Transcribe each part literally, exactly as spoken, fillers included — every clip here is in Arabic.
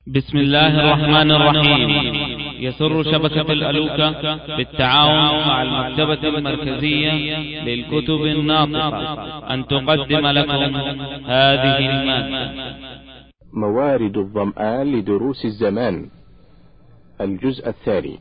بسم الله الرحمن الرحيم. يسر شبكة الألوكة بالتعاون مع المكتبة المركزية للكتب الناطقة أن تقدم لكم هذه المادة. موارد الظمآن لدروس الزمان، الجزء الثاني.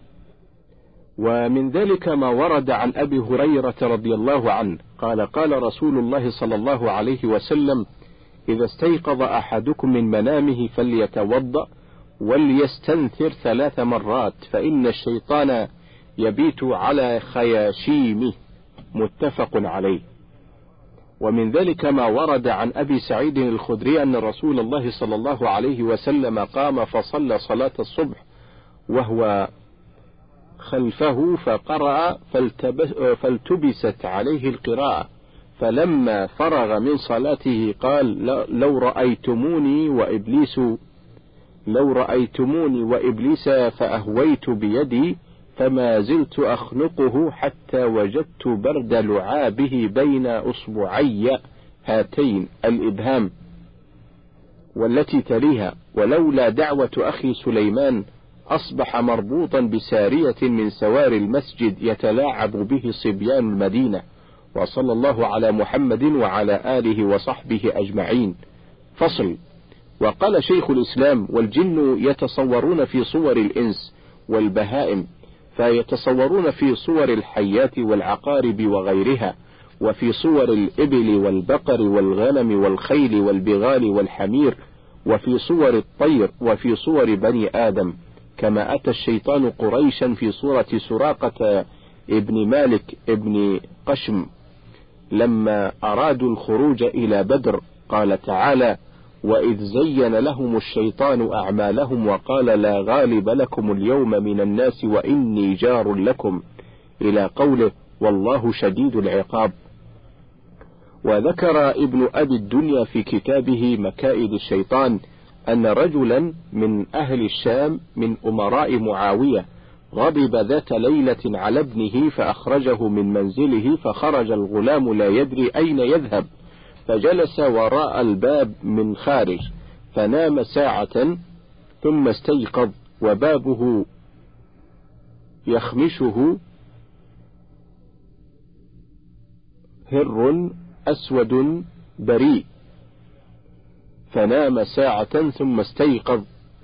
ومن ذلك ما ورد عن أبي هريرة رضي الله عنه قال قال رسول الله صلى الله عليه وسلم: إذا استيقظ أحدكم من منامه فليتوضأ وليستنثر ثلاث مرات فإن الشيطان يبيت على خياشيمه، متفق عليه. ومن ذلك ما ورد عن أبي سعيد الخدري أن رسول الله صلى الله عليه وسلم قام فصلى صلاة الصبح وهو خلفه فقرأ فالتبست عليه القراءة، فلما فرغ من صلاته قال: لو رأيتموني وإبليس لو رأيتموني وإبليس فأهويت بيدي فما زلت أخنقه حتى وجدت برد لعابه بين أصبعي هاتين الإبهام والتي تليها، ولولا دعوة أخي سليمان أصبح مربوطا بسارية من سوار المسجد يتلاعب به صبيان المدينة. وصلى الله على محمد وعلى آله وصحبه أجمعين. فصل. وقال شيخ الإسلام: والجن يتصورون في صور الإنس والبهائم، فيتصورون في صور الحيات والعقارب وغيرها، وفي صور الإبل والبقر والغنم والخيل والبغال والحمير، وفي صور الطير، وفي صور بني آدم، كما أتى الشيطان قريشا في صورة سراقة ابن مالك ابن قشم لما أرادوا الخروج إلى بدر. قال تعالى: وإذ زين لهم الشيطان أعمالهم وقال لا غالب لكم اليوم من الناس وإني جار لكم، إلى قوله: والله شديد العقاب. وذكر ابن أبي الدنيا في كتابه مكائد الشيطان أن رجلا من أهل الشام من أمراء معاوية غضب ذات ليلة على ابنه فأخرجه من منزله، فخرج الغلام لا يدري أين يذهب، فجلس وراء الباب من خارج، فنام ساعة ثم استيقظ وبابه يخمشه هر أسود بريء، فنام ساعة ثم استيقظ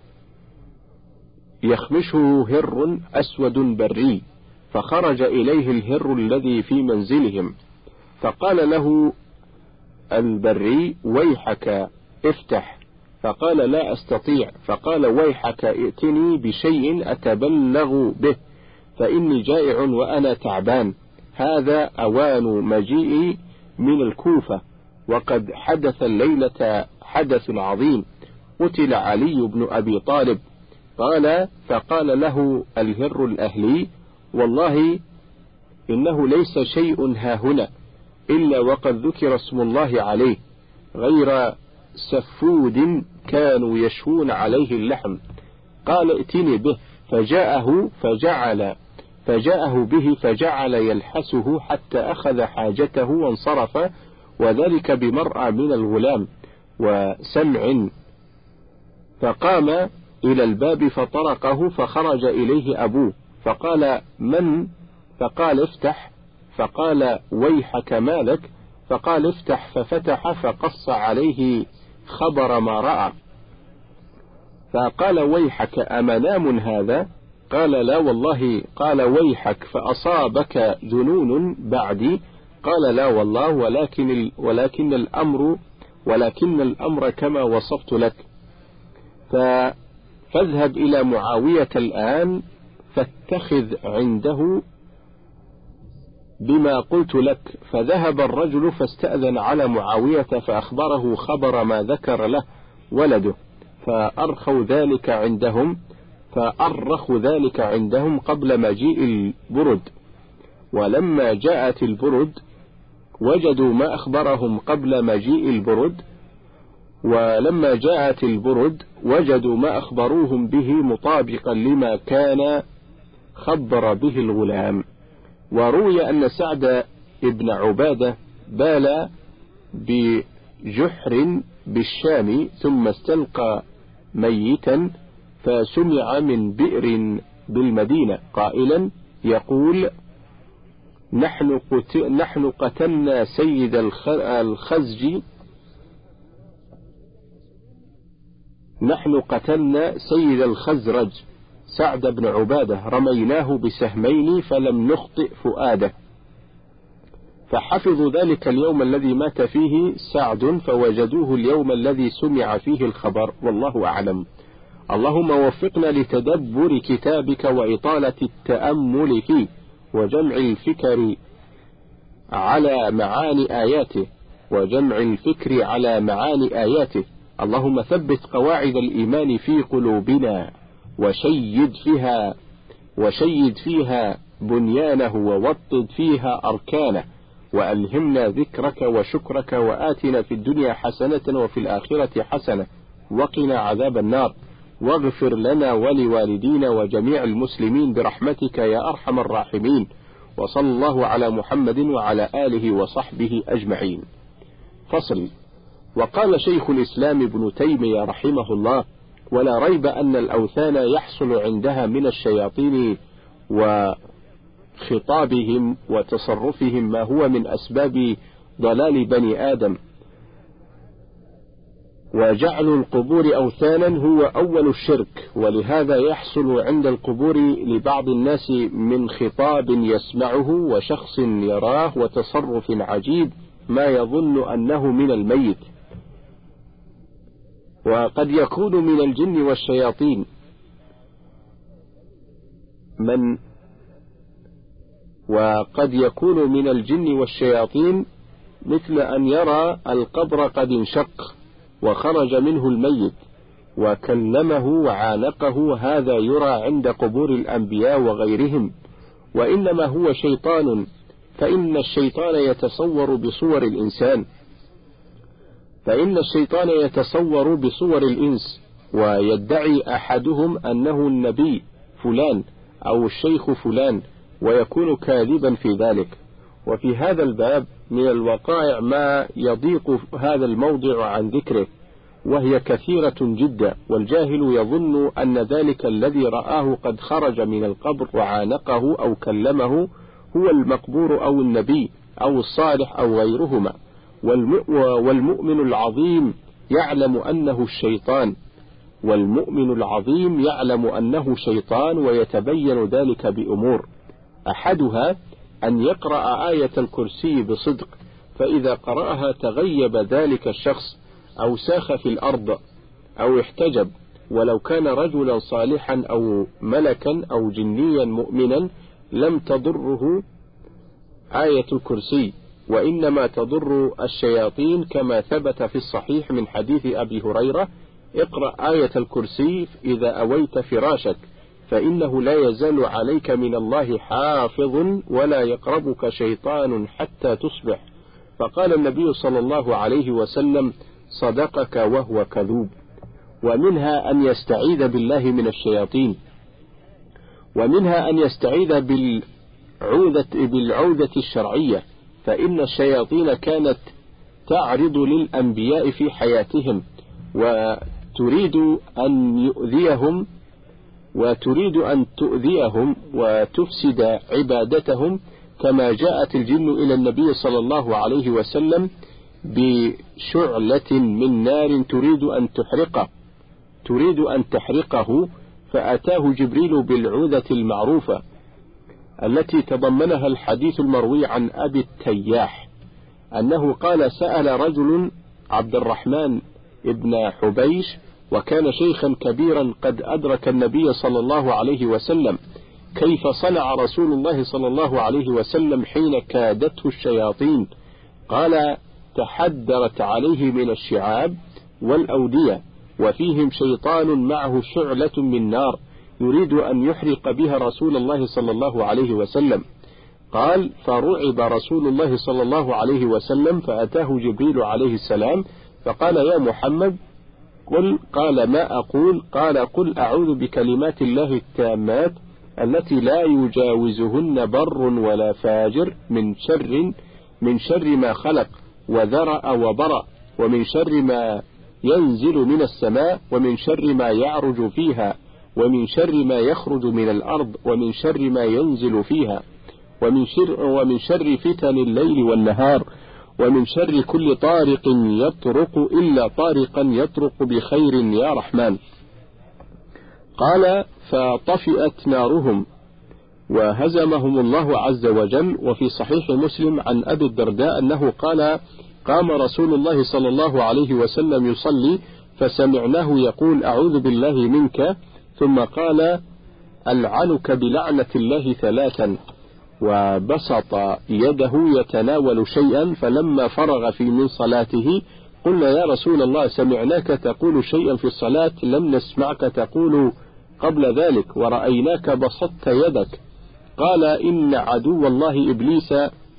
يخمشه هر أسود بري، فخرج إليه الهر الذي في منزلهم، فقال له البري: ويحك افتح، فقال: لا أستطيع، فقال: ويحك ائتني بشيء أتبلغ به فإني جائع وأنا تعبان، هذا أوان مجيئي من الكوفة، وقد حدث الليلة حدث عظيم، قتل علي بن أبي طالب. قال: فقال له الهر الأهلي: والله إنه ليس شيء هاهنا إلا وقد ذكر اسم الله عليه، غير سفود كانوا يشوون عليه اللحم. قال: ائتني به، فجاءه فجعل فجاءه به فجعل يلحسه حتى أخذ حاجته وانصرف، وذلك بمرأى من الغلام وسمع، فقام إلى الباب فطرقه، فخرج إليه أبوه فقال: من؟ فقال: افتح، فقال: ويحك مالك؟ فقال: افتح، ففتح، فقص عليه خبر ما رأى، فقال: ويحك أمنام هذا؟ قال: لا والله. قال: ويحك فأصابك جنون بعدي؟ قال: لا والله، ولكن ولكن الأمر ولكن الأمر كما وصفت لك، فاذهب إلى معاوية الآن فاتخذ عنده بما قلت لك. فذهب الرجل فاستأذن على معاوية فأخبره خبر ما ذكر له ولده، فأرخوا ذلك عندهم فأرخوا ذلك عندهم قبل مجيء البرد. ولما جاءت البرد وجدوا ما أخبرهم قبل مجيء البرد ولما جاءت البرد وجدوا ما أخبروهم به مطابقا لما كان خبر به الغلام. وروي أن سعد ابن عبادة بال بجحر بالشام ثم استلقى ميتا فسمع من بئر بالمدينة قائلا يقول نحن, نحن قتلنا سيد الخزج نحن قتلنا سيد الخزرج سعد بن عبادة رميناه بسهمين فلم نخطئ فؤاده. فحفظوا ذلك اليوم الذي مات فيه سعد فوجدوه اليوم الذي سمع فيه الخبر، والله أعلم. اللهم وفقنا لتدبر كتابك وإطالة التأمل فيه وجمع الفكر على معاني آياته وجمع الفكر على معاني آياته. اللهم ثبت قواعد الإيمان في قلوبنا وشيد فيها وشيد فيها بنيانه ووطد فيها أركانه، وألهمنا ذكرك وشكرك، وآتنا في الدنيا حسنة وفي الآخرة حسنة وقنا عذاب النار، واغفر لنا ولوالدينا وجميع المسلمين برحمتك يا أرحم الراحمين. وصلى الله على محمد وعلى آله وصحبه أجمعين. فصل. وقال شيخ الإسلام ابن تيمية رحمه الله: ولا ريب أن الأوثان يحصل عندها من الشياطين وخطابهم وتصرفهم ما هو من أسباب ضلال بني آدم، وجعل القبور أوثانا هو أول الشرك، ولهذا يحصل عند القبور لبعض الناس من خطاب يسمعه وشخص يراه وتصرف عجيب ما يظن أنه من الميت، وقد يكون من الجن والشياطين من وقد يكون من الجن والشياطين مثل أن يرى القبر قد انشق وخرج منه الميت وكلمه وعانقه، هذا يرى عند قبور الأنبياء وغيرهم، وإنما هو شيطان، فإن الشيطان يتصور بصور الإنسان فإن الشيطان يتصور بصور الإنس، ويدعي أحدهم أنه النبي فلان أو الشيخ فلان ويكون كاذبا في ذلك. وفي هذا الباب من الوقائع ما يضيق هذا الموضع عن ذكره، وهي كثيرة جدا، والجاهل يظن أن ذلك الذي رآه قد خرج من القبر وعانقه أو كلمه هو المقبور أو النبي أو الصالح أو غيرهما، والمؤمن العظيم يعلم أنه الشيطان والمؤمن العظيم يعلم أنه شيطان ويتبين ذلك بأمور، أحدها أن يقرأ آية الكرسي بصدق، فإذا قرأها تغيب ذلك الشخص أو ساخ في الأرض أو احتجب، ولو كان رجلا صالحا أو ملكا أو جنيا مؤمنا لم تضره آية الكرسي، وإنما تضر الشياطين، كما ثبت في الصحيح من حديث أبي هريرة: اقرأ آية الكرسي إذا أويت فراشك فإنه لا يزال عليك من الله حافظ ولا يقربك شيطان حتى تصبح. فقال النبي صلى الله عليه وسلم: صدقك وهو كذوب. ومنها أن يستعيذ بالله من الشياطين، ومنها أن يستعيذ بالعودة, بالعودة الشرعية، فإن الشياطين كانت تعرض للأنبياء في حياتهم وتريد أن يؤذيهم وتريد أن تؤذيهم وتفسد عبادتهم، كما جاءت الجن إلى النبي صلى الله عليه وسلم بشعلة من نار تريد أن تحرقه تريد أن تحرقه فأتاه جبريل بالعوذة المعروفة التي تضمنها الحديث المروي عن أبي التياح أنه قال: سأل رجل عبد الرحمن ابن حبيش، وكان شيخا كبيرا قد أدرك النبي صلى الله عليه وسلم: كيف صنع رسول الله صلى الله عليه وسلم حين كادته الشياطين؟ قال: تحدرت عليه من الشعاب والأودية، وفيهم شيطان معه شعلة من نار يريد أن يحرق بها رسول الله صلى الله عليه وسلم. قال: فرعب رسول الله صلى الله عليه وسلم، فأتاه جبريل عليه السلام فقال: يا محمد قل. قال: ما أقول؟ قال: قل أعوذ بكلمات الله التامات التي لا يجاوزهن بر ولا فاجر من شر من شر ما خلق وذرأ وبرأ، ومن شر ما ينزل من السماء، ومن شر ما يعرج فيها، ومن شر ما يخرج من الأرض، ومن شر ما ينزل فيها، ومن شر, ومن شر فتن الليل والنهار، ومن شر كل طارق يطرق إلا طارقا يطرق بخير يا رحمن. قال فطفئت نارهم وهزمهم الله عز وجل. وفي صحيح مسلم عن أبي الدرداء أنه قال قام رسول الله صلى الله عليه وسلم يصلي فسمعناه يقول أعوذ بالله منك، ثم قال ألعنك بلعنة الله ثلاثا، وبسط يده يتناول شيئا، فلما فرغ في من صلاته قلنا يا رسول الله سمعناك تقول شيئا في الصلاة لم نسمعك تقول قبل ذلك، ورأيناك بسطت يدك. قال إن عدو الله إبليس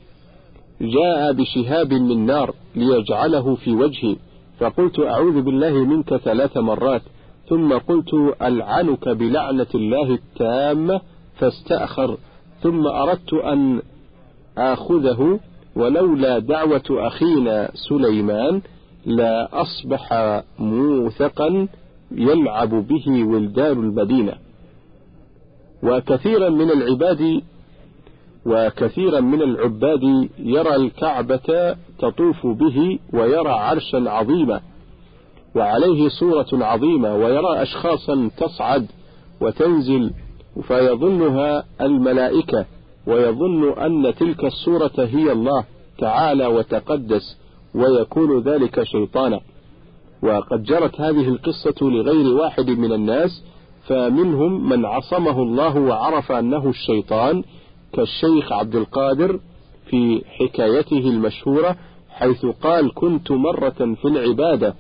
جاء بشهاب من نار ليجعله في وجهي، فقلت أعوذ بالله منك ثلاث مرات، ثم قلت ألعنك بلعنة الله التامة، فاستأخر، ثم أردت أن آخذه، ولولا دعوة أخينا سليمان لا أصبح موثقا يلعب به ولدان المدينة. وكثيرا من العباد وكثيرا من العباد يرى الكعبة تطوف به، ويرى عرشا عظيما وعليه صورة عظيمة، ويرى أشخاصا تصعد وتنزل فيظنها الملائكة، ويظن أن تلك الصورة هي الله تعالى وتقدس، ويكون ذلك شيطانا. وقد جرت هذه القصة لغير واحد من الناس، فمنهم من عصمه الله وعرف أنه الشيطان، كالشيخ عبد القادر في حكايته المشهورة حيث قال كنت مرة في العبادة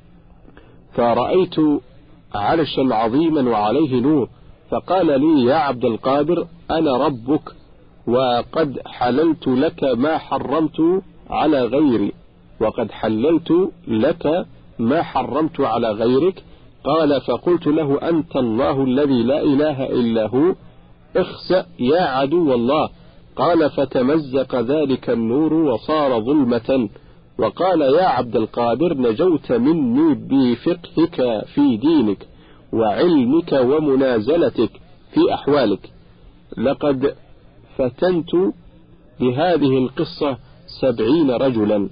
فرأيت عرشا عظيما وعليه نور، فقال لي يا عبد القادر أنا ربك وقد حللت لك ما حرمت على غيري، وقد حللت لك ما حرمت على غيرك. قال فقلت له أنت الله الذي لا إله إلا هو، اخسأ يا عدو الله. قال فتمزق ذلك النور وصار ظلمة، وقال يا عبد القادر نجوت مني بفقهك في دينك وعلمك ومنازلتك في أحوالك. لقد فتنت بهذه القصة سبعين رجلا.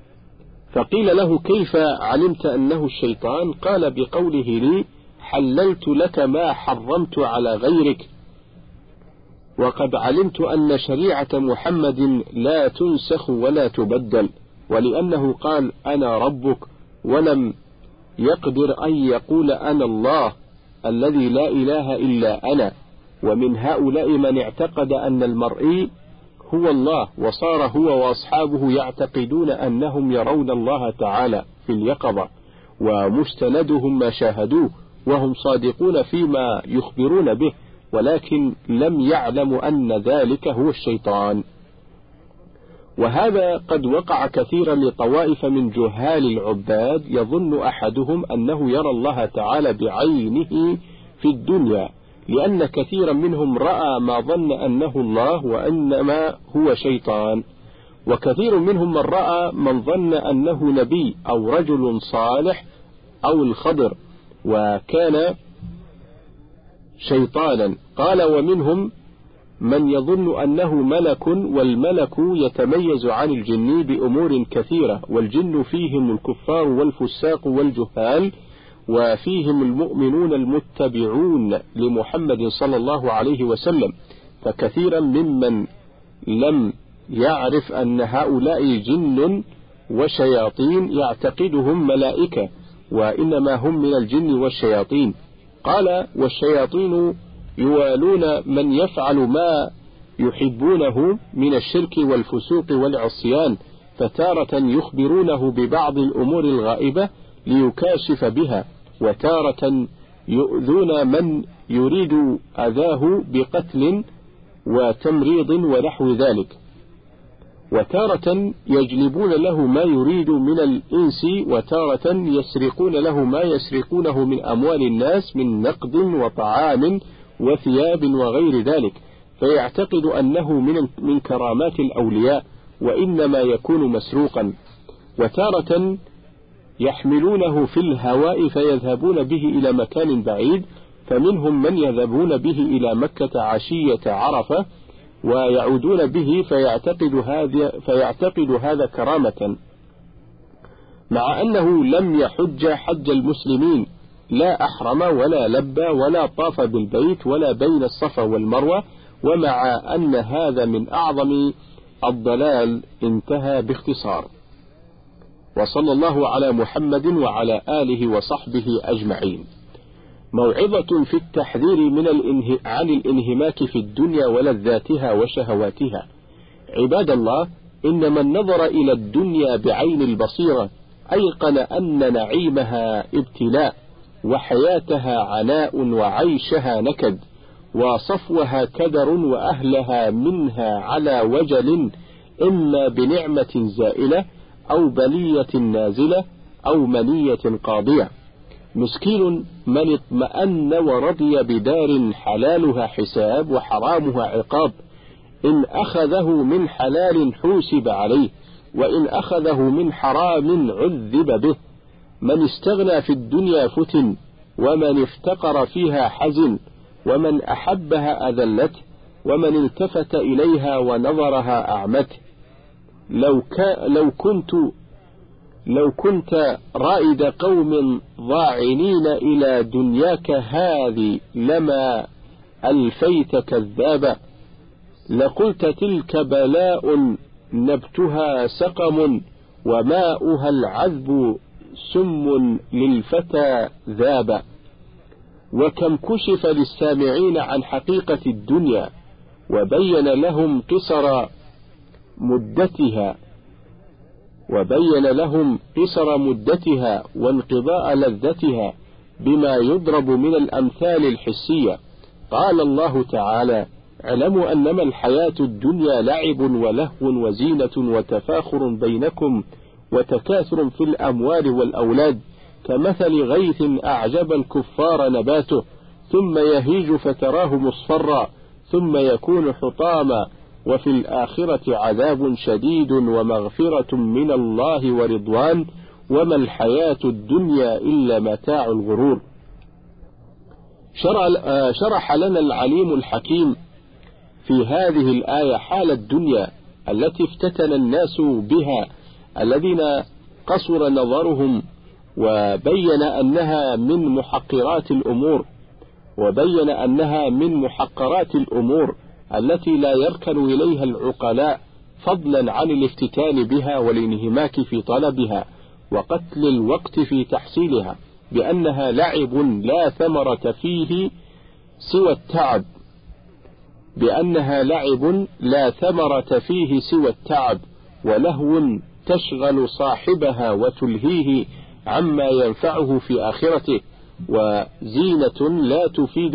فقيل له كيف علمت أنه الشيطان؟ قال بقوله لي حللت لك ما حرمت على غيرك، وقد علمت أن شريعة محمد لا تنسخ ولا تبدل، ولأنه قال أنا ربك ولم يقدر أن يقول أنا الله الذي لا إله إلا أنا. ومن هؤلاء من اعتقد أن المرئي هو الله، وصار هو وأصحابه يعتقدون أنهم يرون الله تعالى في اليقظة، ومستندهم ما شاهدوه، وهم صادقون فيما يخبرون به، ولكن لم يعلموا أن ذلك هو الشيطان. وهذا قد وقع كثيرا لطوائف من جهال العباد، يظن أحدهم أنه يرى الله تعالى بعينه في الدنيا، لأن كثيرا منهم رأى ما ظن أنه الله وإنما هو شيطان. وكثير منهم من رأى من ظن أنه نبي أو رجل صالح أو الخضر وكان شيطانا. قال ومنهم من يظن أنه ملك، والملك يتميز عن الجن بأمور كثيرة، والجن فيهم الكفار والفساق والجهال، وفيهم المؤمنون المتبعون لمحمد صلى الله عليه وسلم. فكثيرا ممن لم يعرف أن هؤلاء جن وشياطين يعتقدهم ملائكة، وإنما هم من الجن والشياطين. قال والشياطين يوالون من يفعل ما يحبونه من الشرك والفسوق والعصيان، فتارة يخبرونه ببعض الأمور الغائبة ليكاشف بها، وتارة يؤذون من يريد أذاه بقتل وتمريض ونحو ذلك، وتارة يجلبون له ما يريد من الإنس، وتارة يسرقون له ما يسرقونه من أموال الناس من نقد وطعام وثياب وغير ذلك، فيعتقد أنه من من كرامات الأولياء، وإنما يكون مسروقا. وتارة يحملونه في الهواء فيذهبون به إلى مكان بعيد، فمنهم من يذهبون به إلى مكة عشية عرفة ويعودون به فيعتقد هذا, فيعتقد هذا كرامة، مع أنه لم يحج حج المسلمين، لا أحرم ولا لبى ولا طاف بالبيت ولا بين الصفا والمروة، ومع أن هذا من أعظم الضلال. انتهى باختصار. وصلى الله على محمد وعلى آله وصحبه أجمعين. موعظة في التحذير من الانه... عن الانهماك في الدنيا ولذاتها وشهواتها. عباد الله، إن من نظر إلى الدنيا بعين البصيرة أيقن أن نعيمها ابتلاء، وحياتها عناء، وعيشها نكد، وصفوها كدر، وأهلها منها على وجل، إما بنعمة زائلة أو بلية نازلة أو منية قاضية. مسكين من اطمأن ورضي بدار حلالها حساب وحرامها عقاب، إن أخذه من حلال حوسب عليه، وإن أخذه من حرام عذب به. من استغنى في الدنيا فتن، ومن افتقر فيها حزن، ومن أحبها أذلته، ومن التفت إليها ونظرها أعمته. لو, لو كنت لو كنت رائد قوم ضاعنين إلى دنياك هذه لما ألفيت كذابا، لقلت تلك بلاء نبتها سقم، وماؤها العذب سم للفتى ذاب. وكم كشف للسامعين عن حقيقة الدنيا، وبين لهم قصر مدتها وبين لهم قصر مدتها وانقضاء لذتها بما يضرب من الأمثال الحسية. قال الله تعالى: اعلموا أنما الحياة الدنيا لعب ولهو وزينة وتفاخر بينكم وتكاثر في الأموال والأولاد، كمثل غيث أعجب الكفار نباته ثم يهيج فتراه مصفرا ثم يكون حطاما، وفي الآخرة عذاب شديد ومغفرة من الله ورضوان، وما الحياة الدنيا إلا متاع الغرور. شرح لنا العليم الحكيم في هذه الآية حال الدنيا التي افتتن الناس بها الذين قصر نظرهم، وبين أنها من محقرات الأمور وبين أنها من محقرات الأمور التي لا يركن إليها العقلاء، فضلا عن الافتتان بها والانهماك في طلبها وقتل الوقت في تحصيلها، بأنها لعب لا ثمرة فيه سوى التعب بأنها لعب لا ثمرة فيه سوى التعب ولهو تشغل صاحبها وتلهيه عما ينفعه في آخرته، وزينة لا تفيد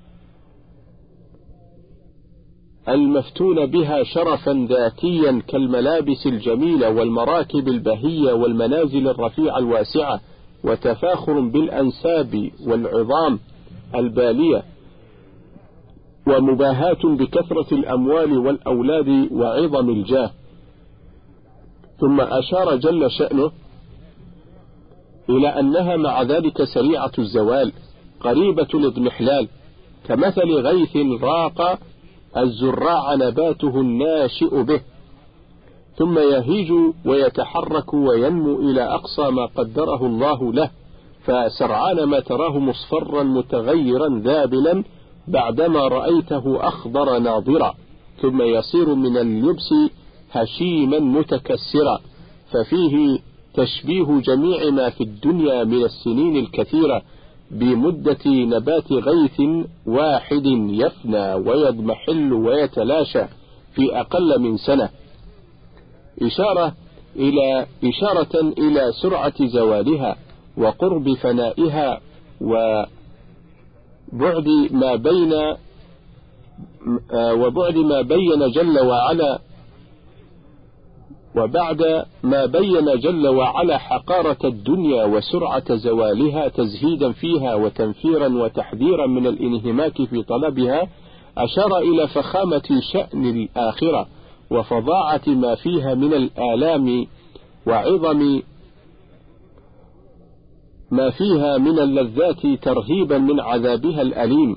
المفتون بها شرفا ذاتيا كالملابس الجميلة والمراكب البهية والمنازل الرفيعة الواسعة، وتفاخر بالأنساب والعظام البالية، ومباهاة بكثرة الأموال والأولاد وعظم الجاه. ثم أشار جل شأنه إلى أنها مع ذلك سريعة الزوال قريبة الاضمحلال، كمثل غيث راق الزراع نباته الناشئ به، ثم يهيج ويتحرك وينمو إلى أقصى ما قدره الله له، فسرعان ما تراه مصفرا متغيرا ذابلا بعدما رأيته أخضر ناضرا، ثم يصير من اللبس هشيما متكسرا. ففيه تشبيه جميع ما في الدنيا من السنين الكثيرة بمدة نبات غيث واحد يفنى ويضمحل ويتلاشى في أقل من سنة، إشارة إلى إشارة إلى سرعة زوالها وقرب فنائها وبعد ما بين وبعد ما بين جل وعلا وبعد ما بين جل وعلا حقارة الدنيا وسرعة زوالها تزهيدا فيها وتنفيرا وتحذيرا من الانهماك في طلبها، أشار إلى فخامة شأن الآخرة وفظاعة ما فيها من الآلام وعظم ما فيها من اللذات ترهيبا من عذابها الأليم،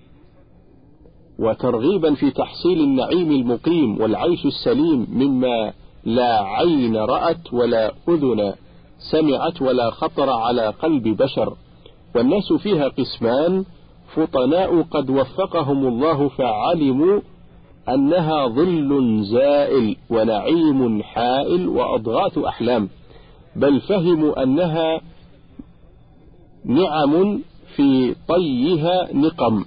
وترغيبا في تحصيل النعيم المقيم والعيش السليم مما لا عين رأت ولا أذن سمعت ولا خطر على قلب بشر. والناس فيها قسمان: فطناء قد وفقهم الله فعلموا أنها ظل زائل ونعيم حائل وأضغاث أحلام، بل فهموا أنها نعم في طيها نقم،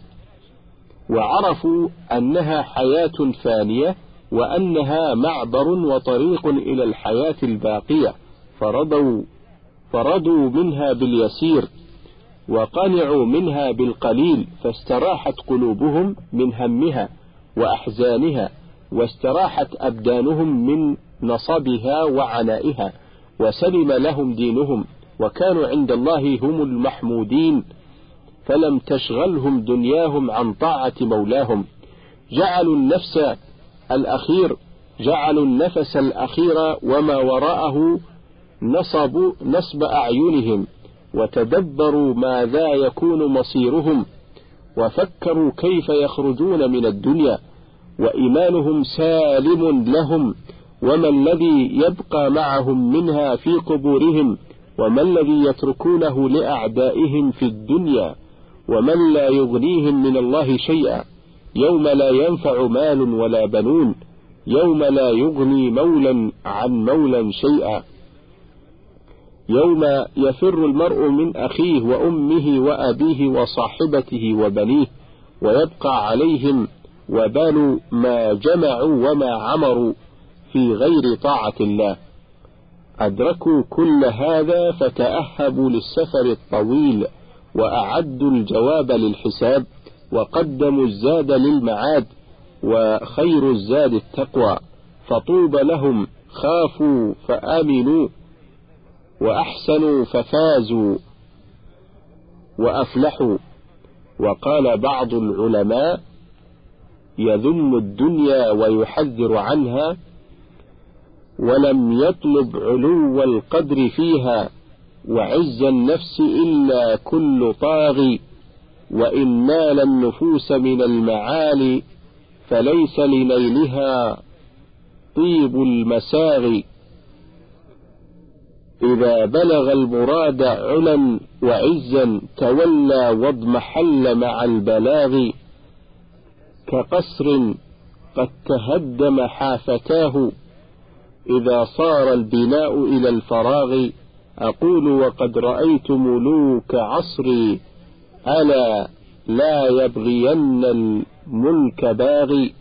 وعرفوا أنها حياة فانية وأنها معبر وطريق إلى الحياة الباقية، فرضوا, فرضوا منها باليسير وقنعوا منها بالقليل، فاستراحت قلوبهم من همها وأحزانها، واستراحت أبدانهم من نصبها وعنائها، وسلم لهم دينهم، وكانوا عند الله هم المحمودين، فلم تشغلهم دنياهم عن طاعة مولاهم. جعلوا النفس الأخير جعلوا النفس الأخير وما وراءه نصب نصب أعينهم، وتدبروا ماذا يكون مصيرهم، وفكروا كيف يخرجون من الدنيا، وإيمانهم سالم لهم، وما الذي يبقى معهم منها في قبورهم، وما الذي يتركونه لأعدائهم في الدنيا، ومن لا يغنيهم من الله شيئا، يوم لا ينفع مال ولا بنون، يوم لا يغني مولا عن مولا شيئا، يوم يفر المرء من أخيه وأمه وأبيه وصاحبته وبنيه، ويبقى عليهم وبال ما جمعوا وما عمروا في غير طاعة الله. أدركوا كل هذا فتأهبوا للسفر الطويل، وأعدوا الجواب للحساب، وقدموا الزاد للمعاد، وخير الزاد التقوى، فطوبى لهم خافوا فآمنوا، وأحسنوا ففازوا وأفلحوا. وقال بعض العلماء: يذم الدنيا ويحذر عنها، ولم يطلب علو القدر فيها وعز النفس إلا كل طاغي، وإن نال النفوس من المعالي فليس لنيلها طيب المساغي. إذا بلغ المراد علا وعزا تولى واضمحل مع البلاغ، كقصر قد تهدم حافتاه إذا صار البناء إلى الفراغ. أقول وقد رأيت ملوك عصري، ألا لا يبغين الملك باغي.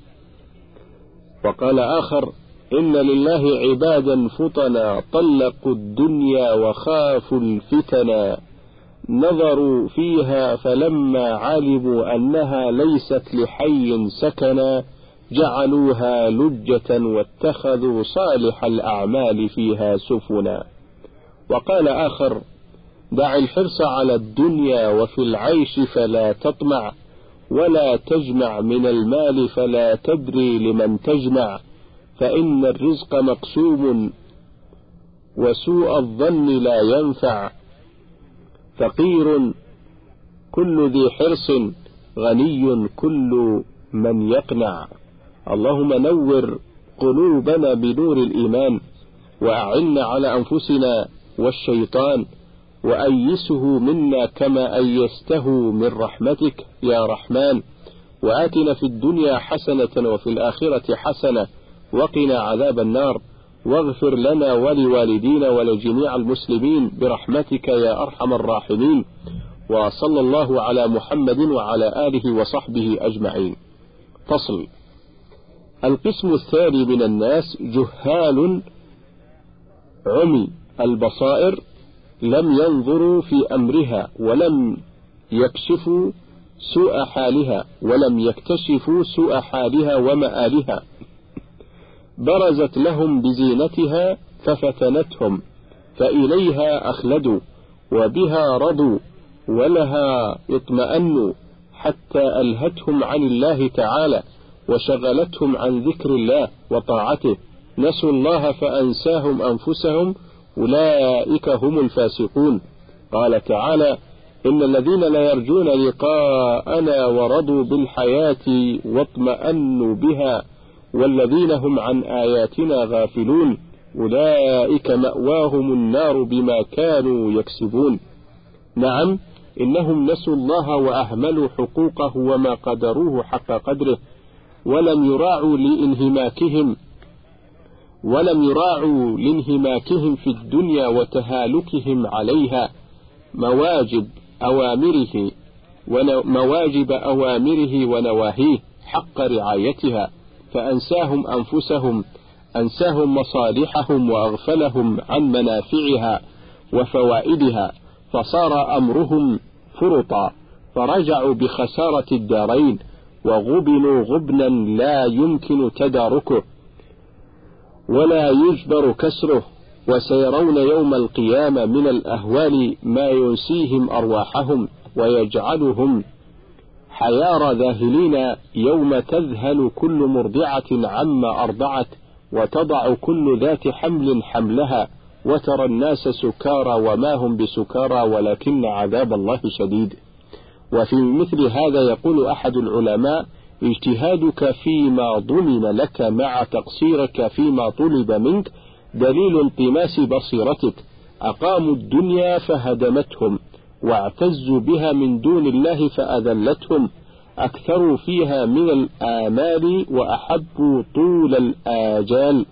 وقال آخر: إن لله عبادا فطنا طلقوا الدنيا وخافوا الفتنا، نظروا فيها فلما علموا أنها ليست لحي سكنا، جعلوها لجة واتخذوا صالح الأعمال فيها سفنا. وقال آخر: دع الحرص على الدنيا وفي العيش فلا تطمع، ولا تجمع من المال فلا تدري لمن تجمع، فإن الرزق مقسوم وسوء الظن لا ينفع، فقير كل ذي حرص غني كل من يقنع. اللهم نور قلوبنا بنور الإيمان، وأعنا على أنفسنا والشيطان، وأيسه منا كما أيسته من رحمتك يا رحمن، وآتنا في الدنيا حسنة وفي الآخرة حسنة وقنا عذاب النار، واغفر لنا ولوالدينا ولجميع المسلمين برحمتك يا أرحم الراحمين. وصلى الله على محمد وعلى آله وصحبه أجمعين. فصل. القسم الثاني من الناس جهال عمي البصائر، لم ينظروا في أمرها ولم يكشفوا سوء حالها ولم يكتشفوا سوء حالها ومآلها، برزت لهم بزينتها ففتنتهم، فإليها أخلدوا وبها رضوا ولها اطمأنوا، حتى ألهتهم عن الله تعالى وشغلتهم عن ذكر الله وطاعته، نسوا الله فأنساهم أنفسهم، أولئك هم الفاسقون. قال تعالى: إن الذين لا يرجون لقاءنا ورضوا بالحياة واطمأنوا بها والذين هم عن آياتنا غافلون أولئك مأواهم النار بما كانوا يكسبون. نعم، إنهم نسوا الله وأهملوا حقوقه وما قدروه حق قدره، ولم يراعوا لانهماكهم ولم يراعوا لانهماكهم في الدنيا وتهالكهم عليها مواجب أوامره ومواجب أوامره ونواهيه حق رعايتها، فأنساهم أنفسهم أنساهم مصالحهم وأغفلهم عن منافعها وفوائدها، فصار أمرهم فرطا، فرجعوا بخسارة الدارين وغبنوا غبنا لا يمكن تداركه ولا يجبر كسره، وسيرون يوم القيامة من الأهوال ما ينسيهم أرواحهم ويجعلهم حيار ذاهلين، يوم تذهل كل مرضعة عما أرضعت وتضع كل ذات حمل حملها وترى الناس سكارى وما هم بسكارى ولكن عذاب الله شديد. وفي مثل هذا يقول أحد العلماء: اجتهادك فيما ضمن لك مع تقصيرك فيما طلب منك دليل انطماس بصيرتك. أقاموا الدنيا فهدمتهم، واعتزوا بها من دون الله فأذلتهم، أكثروا فيها من الآمال وأحبوا طول الآجال،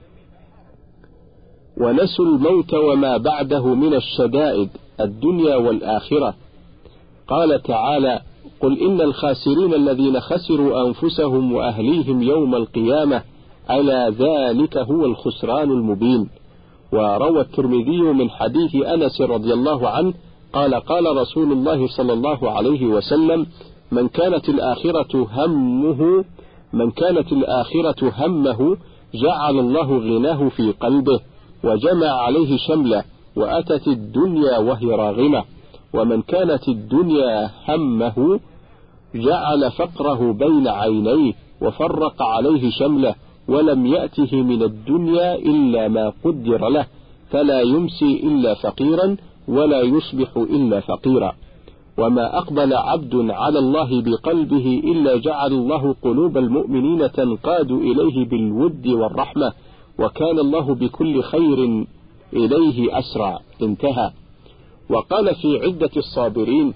ونسوا الموت وما بعده من الشدائد الدنيا والآخرة. قال تعالى: قل إن الخاسرين الذين خسروا أنفسهم وأهليهم يوم القيامة ألا ذلك هو الخسران المبين. وروى الترمذي من حديث أنس رضي الله عنه قال: قال رسول الله صلى الله عليه وسلم: من كانت الآخرة همه من كانت الآخرة همه جعل الله غناه في قلبه وجمع عليه شمله، وأتت الدنيا وهي راغمة. ومن كانت الدنيا همه جعل فقره بين عينيه وفرق عليه شمله، ولم يأته من الدنيا إلا ما قدر له، فلا يمسي إلا فقيرا ولا يصبح إلا فقيرا. وما أقبل عبد على الله بقلبه إلا جعل الله قلوب المؤمنين تنقاد إليه بالود والرحمة، وكان الله بكل خير إليه أسرع. انتهى. وقال في عدة الصابرين: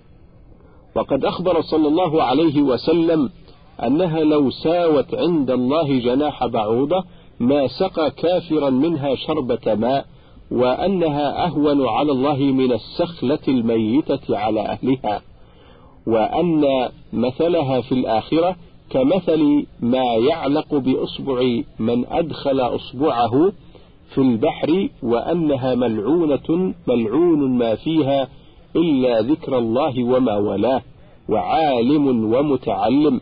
وقد أخبر صلى الله عليه وسلم أنها لو ساوت عند الله جناح بعوضة ما سقى كافرا منها شربة ماء، وأنها أهون على الله من السخلة الميتة على أهلها، وأن مثلها في الآخرة كمثل ما يعلق بأصبع من أدخل أصبعه في البحر، وأنها ملعونة ملعون ما فيها إلا ذكر الله وما ولاه، وعالم ومتعلم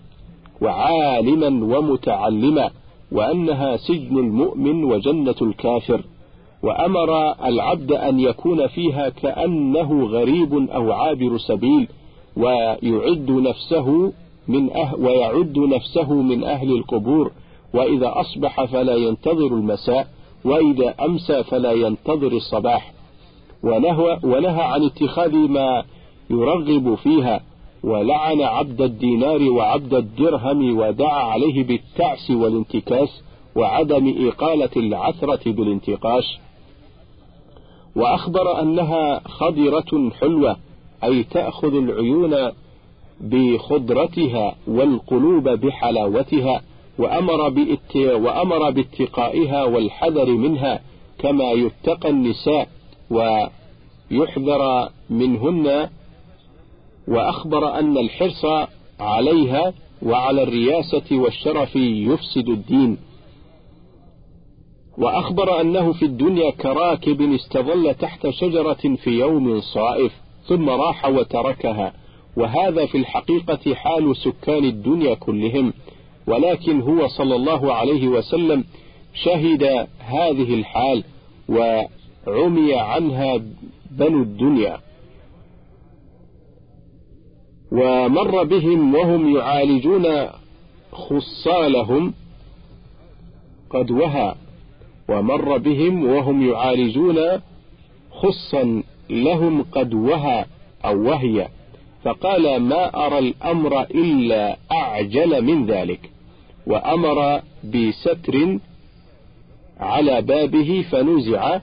وعالما ومتعلما، وأنها سجن المؤمن وجنة الكافر. وأمر العبد أن يكون فيها كأنه غريب أو عابر سبيل، ويعد نفسه من أهل ويعد نفسه من أهل القبور، وإذا أصبح فلا ينتظر المساء، وإذا أمسى فلا ينتظر الصباح. ونهى, ونهى عن اتخاذ ما يرغب فيها، ولعن عبد الدينار وعبد الدرهم، ودعا عليه بالتعس والانتكاس وعدم إقالة العثرة بالانتقاش. وأخبر أنها خضرة حلوة، أي تأخذ العيون بخضرتها والقلوب بحلاوتها، وأمر, وأمر باتقائها والحذر منها كما يتقى النساء ويحذر منهن. وأخبر أن الحرص عليها وعلى الرياسة والشرف يفسد الدين. وأخبر أنه في الدنيا كراكب استظل تحت شجرة في يوم صائف ثم راح وتركها، وهذا في الحقيقة حال سكان الدنيا كلهم، ولكن هو صلى الله عليه وسلم شهد هذه الحال وعمي عنها بنو الدنيا. ومر بهم وهم يعالجون خصالهم قد وهى ومر بهم وهم يعالجون خصا لهم قد وهى أو وهي، فقال ما أرى الأمر إلا أعجل من ذلك، وأمر بستر على بابه فنزع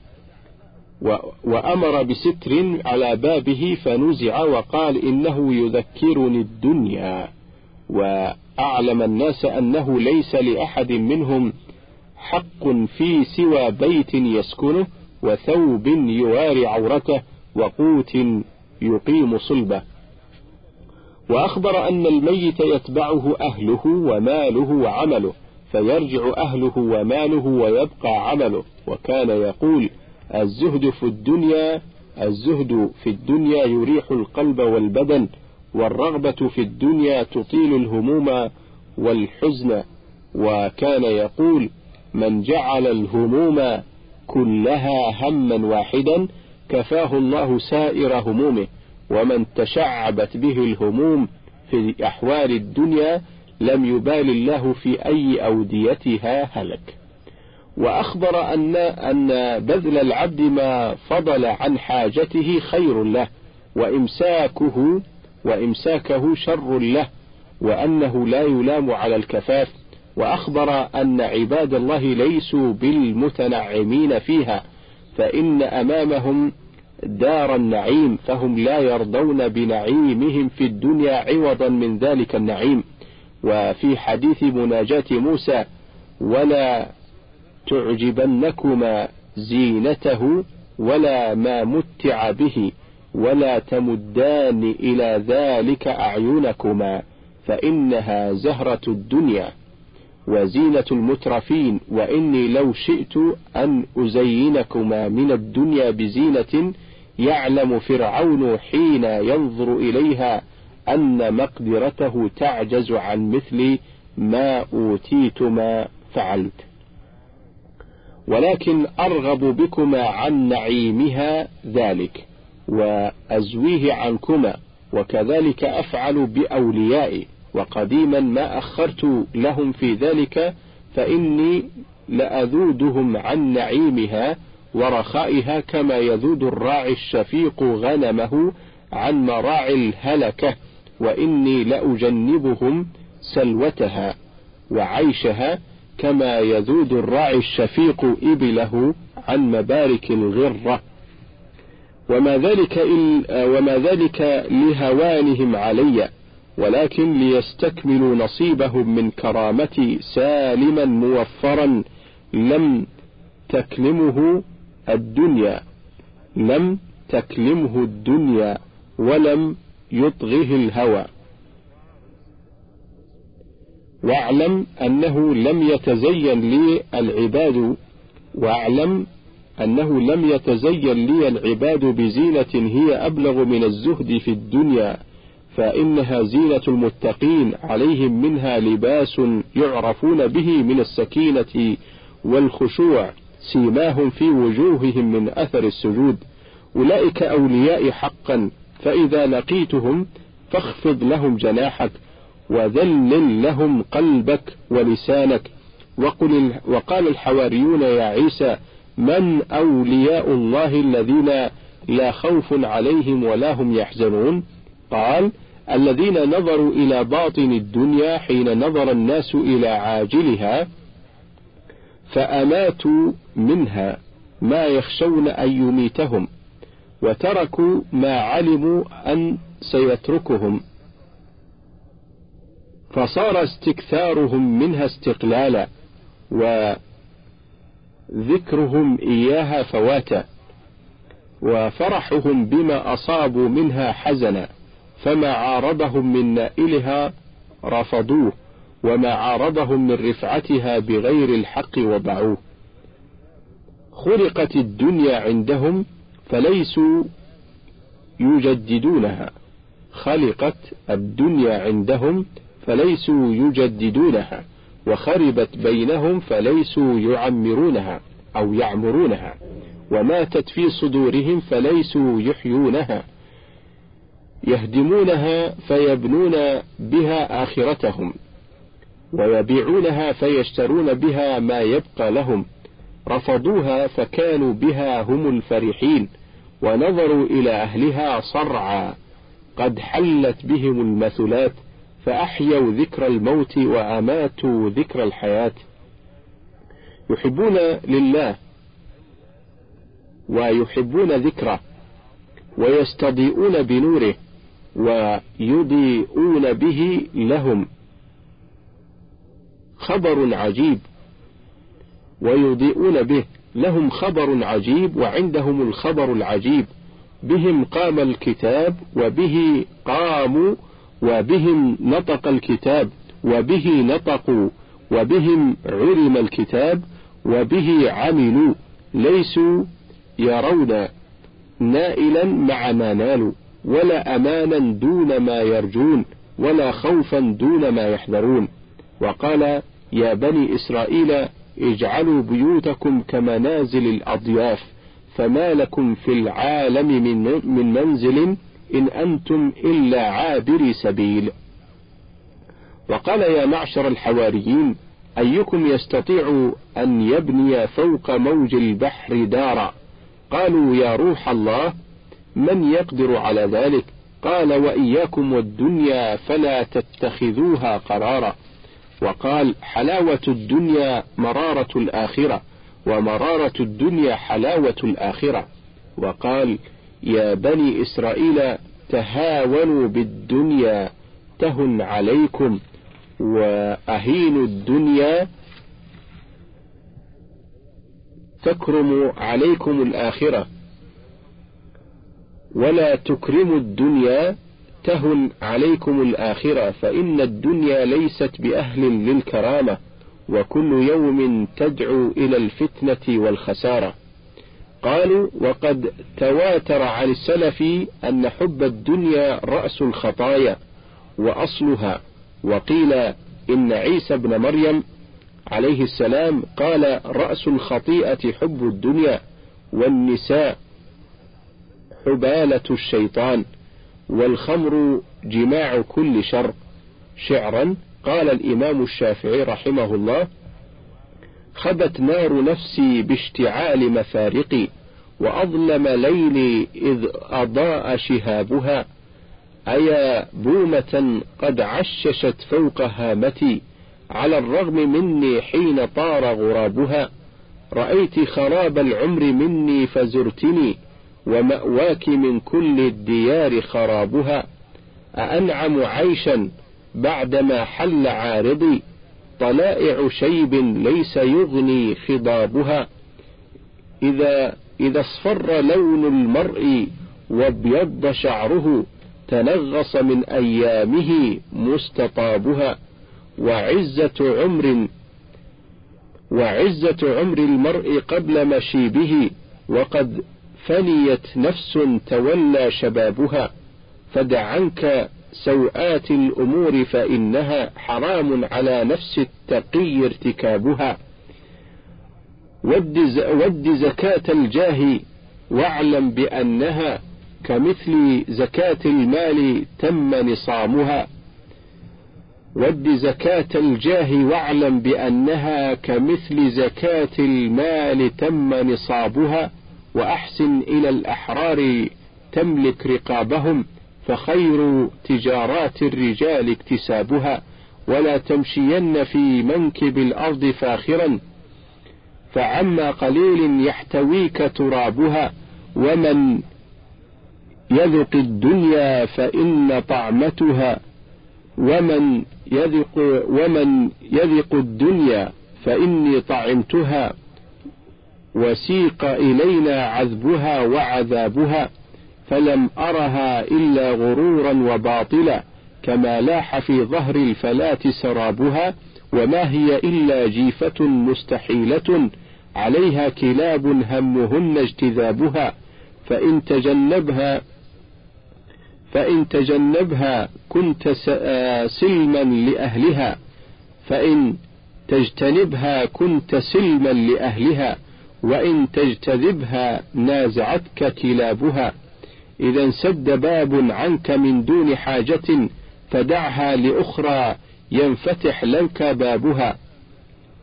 وأمر بستر على بابه فنزع وقال إنه يذكرني الدنيا، وأعلم الناس أنه ليس لأحد منهم حق في سوى بيت يسكنه وثوب يواري عورته وقوت يقيم صلبه. وأخبر أن الميت يتبعه أهله وماله وعمله، فيرجع أهله وماله ويبقى عمله. وكان يقول الزهد في الدنيا الزهد في الدنيا يريح القلب والبدن، والرغبة في الدنيا تطيل الهموم والحزن. وكان يقول من جعل الهموم كلها هما واحدا كفاه الله سائر همومه، ومن تشعبت به الهموم في أحوال الدنيا لم يبال الله في أي أوديتها هلك. وأخبر أن أن بذل العبد ما فضل عن حاجته خير له، وإمساكه وإمساكه شر له، وأنه لا يلام على الكفاف. وأخبر أن عباد الله ليسوا بالمتنعمين فيها، فإن أمامهم دار النعيم، فهم لا يرضون بنعيمهم في الدنيا عوضا من ذلك النعيم. وفي حديث مناجاة موسى ولا تعجبنكما زينته ولا ما متع به ولا تمدان إلى ذلك أعينكما فإنها زهرة الدنيا وزينة المترفين، وإني لو شئت أن أزينكما من الدنيا بزينة يعلم فرعون حين ينظر إليها أن مقدرته تعجز عن مثل ما أوتيتما فعلت، ولكن أرغب بكما عن نعيمها ذلك وأزويه عنكما، وكذلك أفعل بأوليائي، وقديما ما أخرت لهم في ذلك، فإني لأذودهم عن نعيمها ورخائها كما يذود الراعي الشفيق غنمه عن مراعي الهلكة، وإني لأجنبهم سلوتها وعيشها كما يذود الراعي الشفيق إبله عن مبارك الغرة، وما ذلك, وما ذلك لهوانهم علي، ولكن ليستكملوا نصيبهم من كرامتي سالما موفرا لم تكلمه الدنيا لم تكلمه الدنيا ولم يطغه الهوى. واعلم أنه لم يتزين لي العباد واعلم أنه لم يتزين لي العباد بزينة هي أبلغ من الزهد في الدنيا، فإنها زينة المتقين، عليهم منها لباس يعرفون به من السكينة والخشوع، سيماهم في وجوههم من أثر السجود. أولئك أولياء حقا، فإذا لقيتهم فاخفض لهم جناحك وذلل لهم قلبك ولسانك. وقل وقال الحواريون يا عيسى من أولياء الله الذين لا خوف عليهم ولا هم يحزنون؟ قال الذين نظروا إلى باطن الدنيا حين نظر الناس إلى عاجلها فأماتوا منها ما يخشون أن يميتهم، وتركوا ما علموا أن سيتركهم، فصار استكثارهم منها استقلالا وذكرهم إياها فواتا، وفرحهم بما أصابوا منها حزنا، فما عارضهم من نائلها رفضوه، وما عارضهم من رفعتها بغير الحق وبعوه. خلقت الدنيا عندهم فليسوا يجددونها خلقت الدنيا عندهم فليسوا يجددونها وخربت بينهم فليسوا يعمرونها أو يعمرونها، وماتت في صدورهم فليسوا يحيونها، يهدمونها فيبنون بها آخرتهم، ويبيعونها فيشترون بها ما يبقى لهم، رفضوها فكانوا بها هم الفرحين، ونظروا إلى أهلها صرعى قد حلت بهم المثلات، فأحيوا ذكر الموت وأماتوا ذكر الحياة. يحبون لله ويحبون ذكره ويستضيئون بنوره ويضيئون به لهم خبر عجيب ويضيئون به لهم خبر عجيب وعندهم الخبر العجيب. بهم قام الكتاب وبه قاموا وبهم نطق الكتاب وبه نطقوا وبهم علم الكتاب وبه عملوا، ليسوا يرون نائلا مع ما نالوا، ولا أمانا دون ما يرجون، ولا خوفا دون ما يحذرون. وقال: يا بني إسرائيل اجعلوا بيوتكم كمنازل الأضياف، فما لكم في العالم من منزل إن أنتم إلا عابري سبيل. وقال: يا معشر الحواريين أيكم يستطيع أن يبني فوق موج البحر دارا؟ قالوا: يا روح الله من يقدر على ذلك؟ قال: وإياكم والدنيا فلا تتخذوها قرارا. وقال: حلاوة الدنيا مرارة الآخرة، ومرارة الدنيا حلاوة الآخرة. وقال: يا بني إسرائيل تهاونوا بالدنيا تهن عليكم، وأهينوا الدنيا تكرم عليكم الآخرة، ولا تكرموا الدنيا تهن عليكم الآخرة، فإن الدنيا ليست بأهل للكرامة، وكل يوم تدعو إلى الفتنة والخسارة. قالوا: وقد تواتر عن السلف أن حب الدنيا رأس الخطايا وأصلها. وقيل إن عيسى بن مريم عليه السلام قال: رأس الخطيئة حب الدنيا، والنساء حبالة الشيطان، والخمر جماع كل شر. شعرا. قال الإمام الشافعي رحمه الله: خبت نار نفسي باشتعال مفارقي، وأظلم ليلي إذ أضاء شهابها، أيا بومة قد عششت فوق هامتي، على الرغم مني حين طار غرابها، رأيت خراب العمر مني فزرتني، ومأواك من كل الديار خرابها، أأنعم عيشا بعدما حل عارضي، طلائع شيب ليس يغني خضابها، إذا إذا اصفر لون المرء وابيض شعره، تنغص من أيامه مستطابها، وعزة عمر وعزة عمر المرء قبل مشيبه، وقد فنيت نفس تولى شبابها، فدع عنك سوءات الأمور فإنها حرام على نفس التقي ارتكابها، ود زكاة الجاه واعلم بأنها كمثل زكاة المال تم نصامها، ود زكاة الجاه واعلم بأنها كمثل زكاة المال تم نصابها، وأحسن إلى الأحرار تملك رقابهم، فخير تجارات الرجال اكتسابها، ولا تمشين في منكب الأرض فاخرا، فعما قليل يحتويك ترابها، ومن يذق الدنيا فإن طعمتها ومن يذق ومن يذق الدنيا فإني طعمتها، وسيق إلينا عذبها وعذابها، فلم أرها إلا غرورا وباطلا، كما لاح في ظهر الفلاة سرابها، وما هي إلا جيفة مستحيلة عليها كلاب همهن اجتذابها، فإن تجنبها فإن تجنبها كنت سلما لأهلها، فإن تجتنبها كنت سلما لأهلها، وإن تجتذبها نازعتك كلابها، إذا انسد باب عنك من دون حاجة فدعها لأخرى ينفتح لك بابها،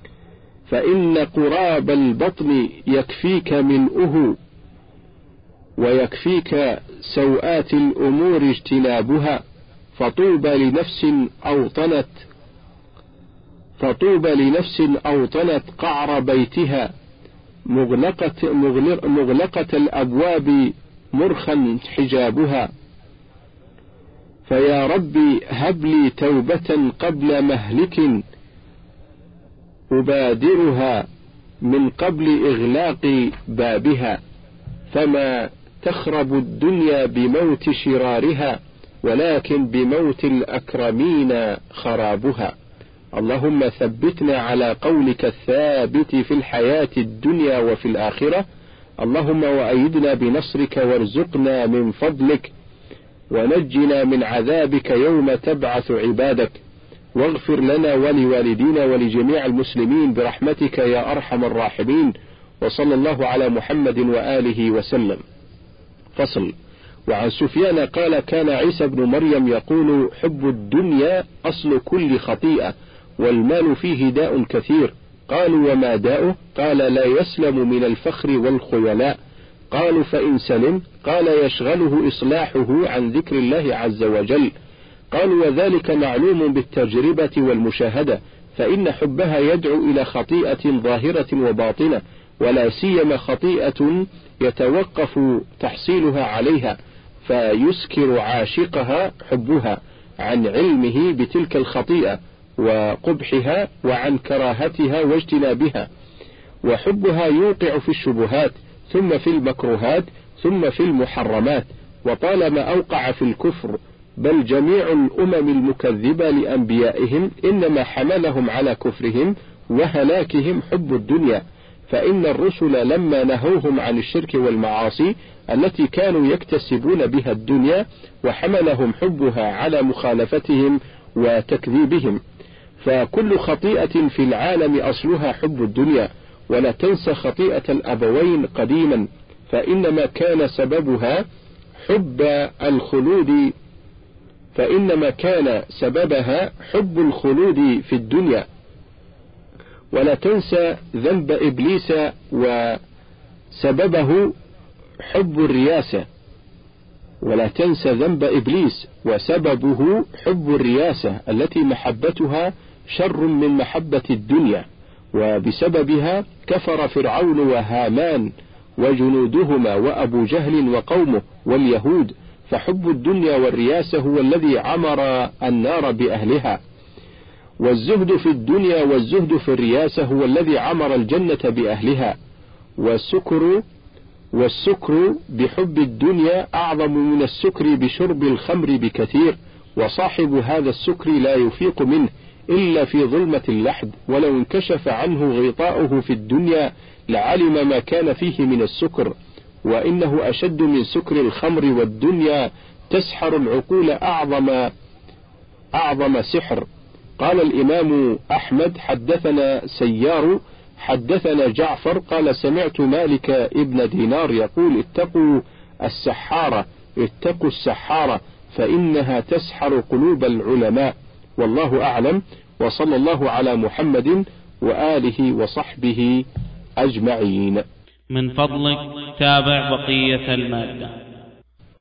فإن قراب البطن يكفيك ملؤه، ويكفيك سوءات الأمور اجتنابها، فطوبى لنفس أوطنت فطوبى لنفس أوطنت قعر بيتها مغلقة, مغلقة الأبواب مرخا حجابها. فيا ربي هب لي توبة قبل مهلك أبادرها من قبل إغلاق بابها، فما تخرب الدنيا بموت شرارها، ولكن بموت الأكرمين خرابها. اللهم ثبتنا على قولك الثابت في الحياة الدنيا وفي الآخرة. اللهم وأيدنا بنصرك وارزقنا من فضلك، ونجنا من عذابك يوم تبعث عبادك، واغفر لنا ولوالدينا ولجميع المسلمين برحمتك يا أرحم الراحمين. وصلى الله على محمد وآله وسلم. فصل. وعن سفيان قال: كان عيسى بن مريم يقول: حب الدنيا أصل كل خطيئة، والمال فيه داء كثير. قالوا: وما داؤه؟ قال: لا يسلم من الفخر والخيلاء. قالوا: فإن سلم؟ قال: يشغله إصلاحه عن ذكر الله عز وجل. قالوا: وذلك معلوم بالتجربة والمشاهدة، فإن حبها يدعو إلى خطيئة ظاهرة وباطنة، ولا سيما خطيئة يتوقف تحصيلها عليها، فيسكر عاشقها حبها عن علمه بتلك الخطيئة وقبحها، وعن كراهتها واجتنابها. وحبها يوقع في الشبهات، ثم في المكروهات، ثم في المحرمات، وطالما أوقع في الكفر. بل جميع الأمم المكذبة لأنبيائهم إنما حملهم على كفرهم وهلاكهم حب الدنيا، فإن الرسل لما نهوهم عن الشرك والمعاصي التي كانوا يكتسبون بها الدنيا، وحملهم حبها على مخالفتهم وتكذيبهم. فكل خطيئة في العالم أصلها حب الدنيا، ولا تنسى خطيئة الأبوين قديما، فإنما كان سببها حب الخلود فإنما كان سببها حب الخلود في الدنيا. ولا تنسى ذنب إبليس وسببه حب الرياسة ولا تنسى ذنب إبليس وسببه حب الرياسة التي محبتها شر من محبة الدنيا، وبسببها كفر فرعون وهامان وجنودهما وأبو جهل وقومه واليهود. فحب الدنيا والرياسة هو الذي عمر النار بأهلها، والزهد في الدنيا والزهد في الرياسة هو الذي عمر الجنة بأهلها. والسكر والسكر بحب الدنيا أعظم من السكر بشرب الخمر بكثير، وصاحب هذا السكر لا يفيق منه إلا في ظلمة اللحد، ولو انكشف عنه غطاؤه في الدنيا لعلم ما كان فيه من السكر، وإنه أشد من سكر الخمر، والدنيا تسحر العقول أعظم أعظم سحر. قال الإمام أحمد: حدثنا سيار حدثنا جعفر قال: سمعت مالك ابن دينار يقول: اتقوا السحارة اتقوا السحارة فإنها تسحر قلوب العلماء. والله أعلم، وصلى الله على محمد وآله وصحبه أجمعين. من فضلك تابع بقية المادة.